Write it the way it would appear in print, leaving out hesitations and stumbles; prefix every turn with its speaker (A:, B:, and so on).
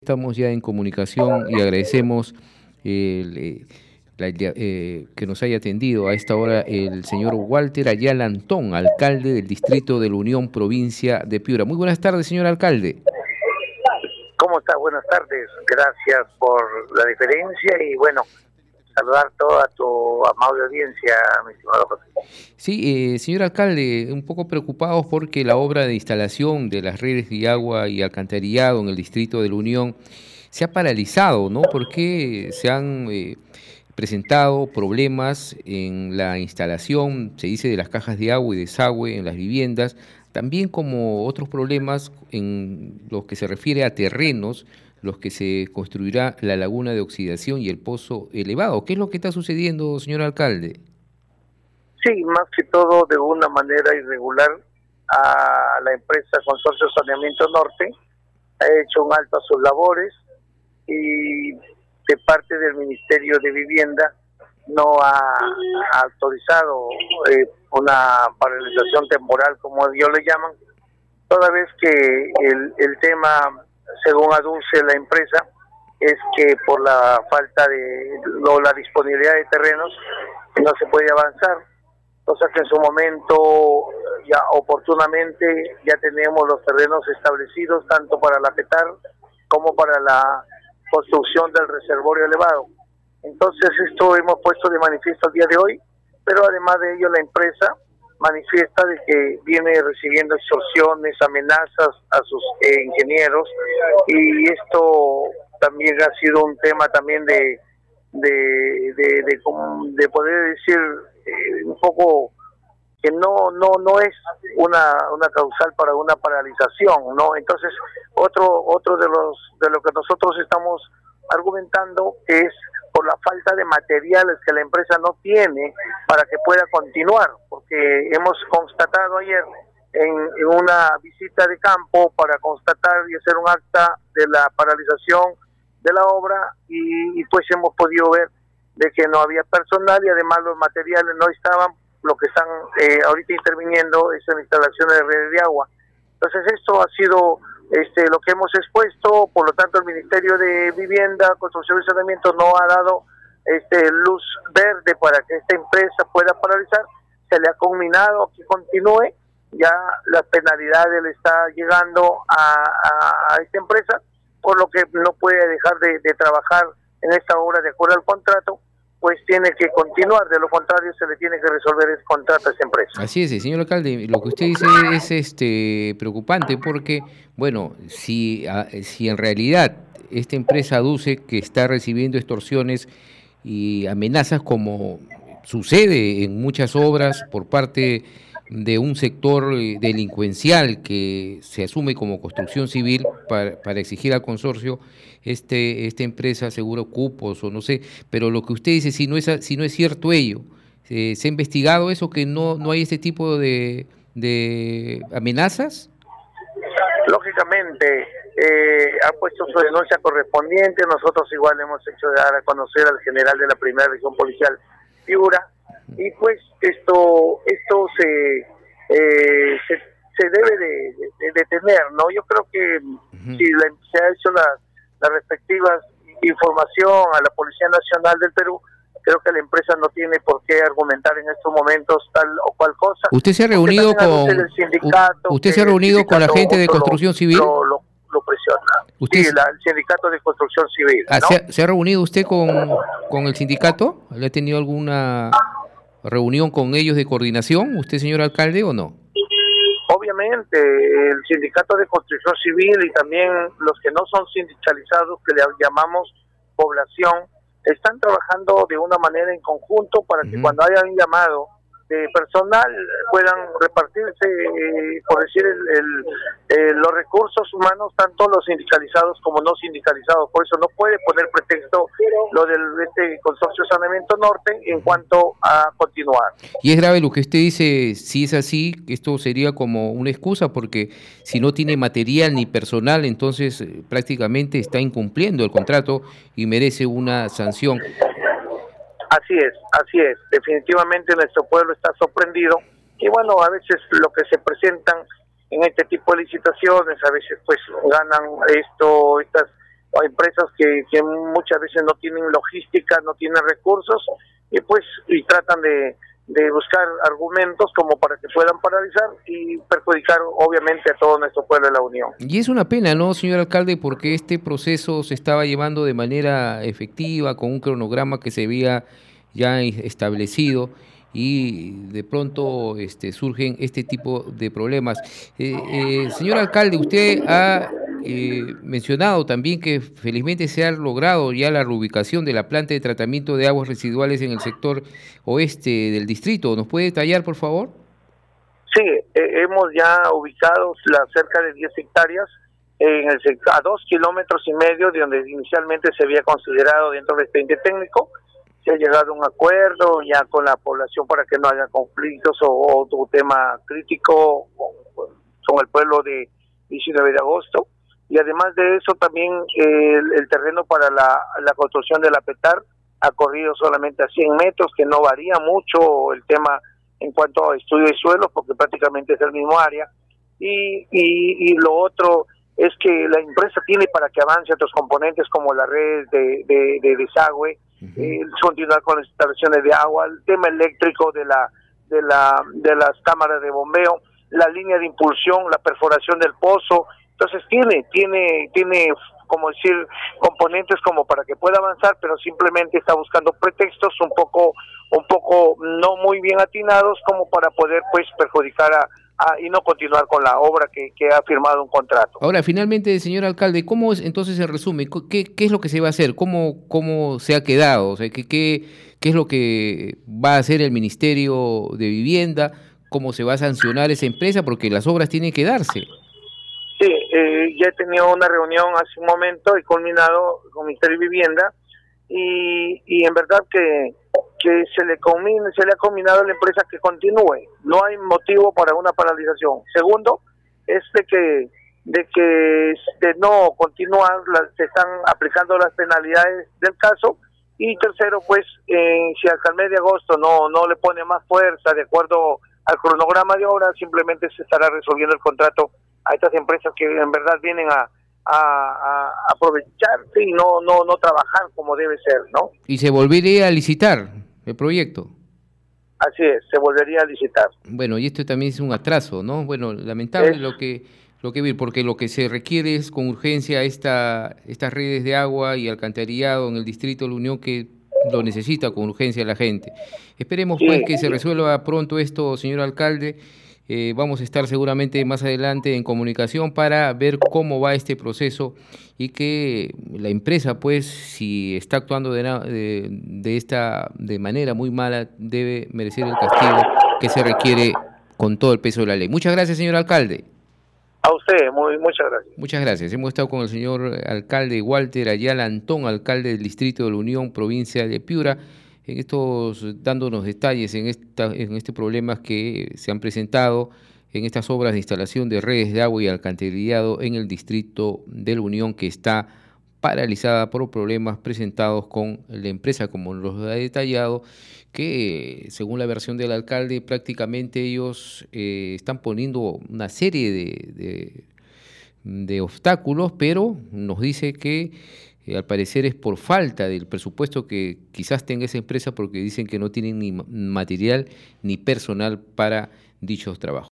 A: Estamos ya en comunicación y agradecemos que nos haya atendido a esta hora el señor Walter Ayala Antón, alcalde del distrito de la Unión, provincia de Piura. Muy buenas tardes, señor alcalde.
B: ¿Cómo está? Buenas tardes. Gracias por la diferencia y bueno, saludar toda tu amable audiencia, mi estimado José.
A: Sí, señor alcalde, un poco preocupados porque la obra de instalación de las redes de agua y alcantarillado en el distrito de la Unión se ha paralizado, ¿no? Porque se han presentado problemas en la instalación, se dice, de las cajas de agua y desagüe en las viviendas, también como otros problemas en lo que se refiere a terrenos, los que se construirá la laguna de oxidación y el pozo elevado. ¿Qué es lo que está sucediendo, señor alcalde?
B: Sí, más que todo de una manera irregular, a la empresa Consorcio Saneamiento Norte ha hecho un alto a sus labores y de parte del Ministerio de Vivienda no ha autorizado una paralización temporal, como ellos le llaman, toda vez que el tema, según aduce la empresa, es que por la falta de la disponibilidad de terrenos no se puede avanzar, cosa que en su momento ya oportunamente ya tenemos los terrenos establecidos tanto para la PETAR como para la construcción del reservorio elevado. Entonces esto hemos puesto de manifiesto el día de hoy, pero además de ello la empresa manifiesta de que viene recibiendo extorsiones, amenazas a sus ingenieros, y esto también ha sido un tema también de poder decir un poco que no es una causal para una paralización, ¿no? Entonces otro de lo que nosotros estamos argumentando es por la falta de materiales que la empresa no tiene para que pueda continuar, porque hemos constatado ayer en una visita de campo para constatar y hacer un acta de la paralización de la obra y pues hemos podido ver de que no había personal y además los materiales no estaban. Lo que están ahorita interviniendo es en instalaciones de redes de agua. Entonces esto ha sido lo que hemos expuesto, por lo tanto el Ministerio de Vivienda, Construcción y Saneamiento no ha dado luz verde para que esta empresa pueda paralizar. Se le ha conminado que continúe, ya las penalidades le está llegando a esta empresa, por lo que no puede dejar de trabajar en esta obra de acuerdo al contrato, pues tiene que continuar, de lo contrario se le tiene que resolver el contrato a esta empresa.
A: Así es, señor alcalde, lo que usted dice es preocupante porque, bueno, si en realidad esta empresa aduce que está recibiendo extorsiones y amenazas como sucede en muchas obras por parte de un sector delincuencial que se asume como construcción civil para exigir al consorcio esta empresa asegura cupos o no sé, pero lo que usted dice, si no es cierto ello, ¿se ha investigado eso, que no hay este tipo de amenazas?
B: Lógicamente, ha puesto su denuncia correspondiente. Nosotros igual hemos hecho dar a conocer al general de la primera región policial Piura, y pues esto se debe de detener, ¿no? Yo creo que si se ha hecho las respectivas información a la Policía Nacional del Perú, creo que la empresa no tiene por qué argumentar en estos momentos tal o cual cosa.
A: ¿Usted se ha reunido con la gente de construcción civil?
B: Lo presiona. El sindicato de construcción civil, ¿no?
A: ¿Se ha reunido usted con el sindicato? ¿Le ha tenido alguna reunión con ellos de coordinación, usted, señor alcalde, o no?
B: Obviamente, el sindicato de construcción civil y también los que no son sindicalizados, que le llamamos población, están trabajando de una manera en conjunto para que cuando haya un llamado de personal puedan repartirse, por decir, los recursos humanos, tanto los sindicalizados como no sindicalizados. Por eso no puede poner pretexto lo del Consorcio Saneamiento Norte en cuanto a continuar.
A: Y es grave lo que usted dice. Si es así, esto sería como una excusa, porque si no tiene material ni personal, entonces prácticamente está incumpliendo el contrato y merece una sanción.
B: Así es, definitivamente nuestro pueblo está sorprendido, y bueno, a veces lo que se presentan en este tipo de licitaciones, a veces pues ganan estas o empresas que muchas veces no tienen logística, no tienen recursos, y tratan de buscar argumentos como para que puedan paralizar y perjudicar obviamente a todo nuestro pueblo de la Unión.
A: Y es una pena, ¿no, señor alcalde? Porque este proceso se estaba llevando de manera efectiva, con un cronograma que se había ya establecido, y de pronto surgen este tipo de problemas. Señor alcalde, usted ha mencionado también que felizmente se ha logrado ya la reubicación de la planta de tratamiento de aguas residuales en el sector oeste del distrito. ¿Nos puede detallar, por favor?
B: Sí, hemos ya ubicado cerca de 10 hectáreas a 2,5 kilómetros de donde inicialmente se había considerado dentro del expediente técnico. Se ha llegado a un acuerdo ya con la población para que no haya conflictos o otro tema crítico con el pueblo de 19 de agosto. Y además de eso también el terreno para la construcción de la PETAR ha corrido solamente a 100 metros, que no varía mucho el tema en cuanto a estudio de suelos, porque prácticamente es el mismo área. Y lo otro es que la empresa tiene para que avance otros componentes como la red de desagüe, continuar con las instalaciones de agua, el tema eléctrico de las cámaras de bombeo, la línea de impulsión, la perforación del pozo. Entonces tiene como decir, componentes como para que pueda avanzar, pero simplemente está buscando pretextos un poco no muy bien atinados como para poder pues perjudicar y no continuar con la obra que ha firmado un contrato.
A: Ahora, finalmente, señor alcalde, ¿cómo es entonces en resumen? ¿Qué es lo que se va a hacer? ¿Cómo se ha quedado? O sea, ¿qué es lo que va a hacer el Ministerio de Vivienda? ¿Cómo se va a sancionar esa empresa? Porque las obras tienen que darse.
B: Sí, ya he tenido una reunión hace un momento y culminado con el Ministerio de Vivienda y en verdad que se le ha combinado a la empresa que continúe. No hay motivo para una paralización. Segundo, es de no continuar, se están aplicando las penalidades del caso. Y tercero, pues, si hasta el mes de agosto no le pone más fuerza de acuerdo al cronograma de obra, simplemente se estará resolviendo el contrato a estas empresas que en verdad vienen a aprovecharse y no trabajar como debe ser, ¿no?
A: Y se volvería a licitar el proyecto.
B: Así es, se volvería a licitar.
A: Bueno, y esto también es un atraso, ¿no? Bueno, lamentable lo que vi, porque lo que se requiere es con urgencia estas redes de agua y alcantarillado en el distrito de la Unión, que lo necesita con urgencia la gente. Esperemos pues que se resuelva pronto esto, señor alcalde. Vamos a estar seguramente más adelante en comunicación para ver cómo va este proceso y que la empresa, pues, si está actuando de manera muy mala, debe merecer el castigo que se requiere con todo el peso de la ley. Muchas gracias, señor alcalde.
B: A usted, muchas gracias.
A: Muchas gracias. Hemos estado con el señor alcalde Walter Ayala Antón, alcalde del Distrito de la Unión, provincia de Piura, dándonos detalles en este problema que se han presentado en estas obras de instalación de redes de agua y alcantarillado en el Distrito de la Unión, que está paralizada por problemas presentados con la empresa, como los ha detallado, que según la versión del alcalde, prácticamente ellos están poniendo una serie de obstáculos, pero nos dice que al parecer es por falta del presupuesto que quizás tenga esa empresa, porque dicen que no tienen ni material ni personal para dichos trabajos.